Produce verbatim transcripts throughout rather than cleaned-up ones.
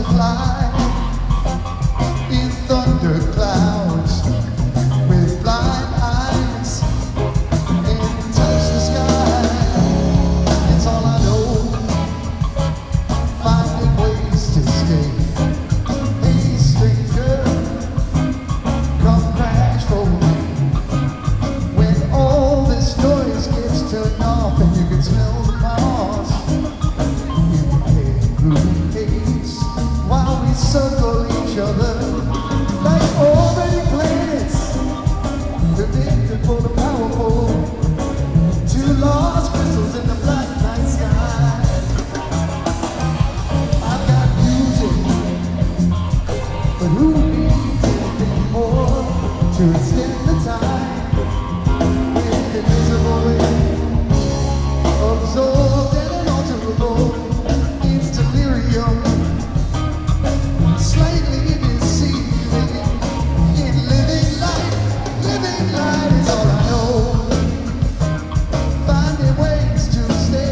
Living light is all I know. Finding ways to stay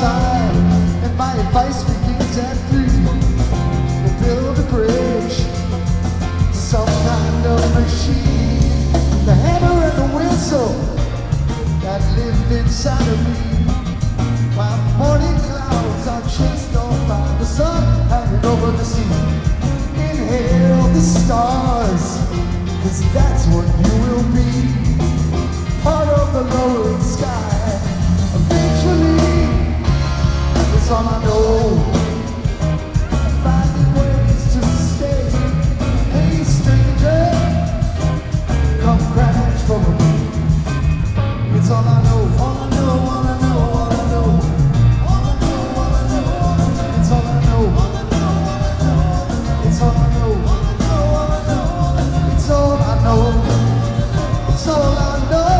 side, and my advice begins at three. We'll build a bridge, some kind of machine, the hammer and the whistle that live inside of me. While morning clouds are chased off by the sun hanging over the sea. Inhale the stars, 'cause that's what you will be. Part of the lowering sky, eventually. That's all I know. Finding ways to stay. Hey stranger, come crash for me. It's all I know, all I know, all I know, all I know. All I know, all I know, all I know. It's all I know, all I know, all I know. It's all I know, all I know, all I know. It's all I know. It's all I know.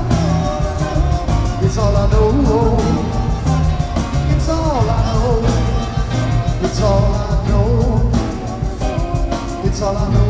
It's all I know. It's all I know. It's all I know. It's all I know.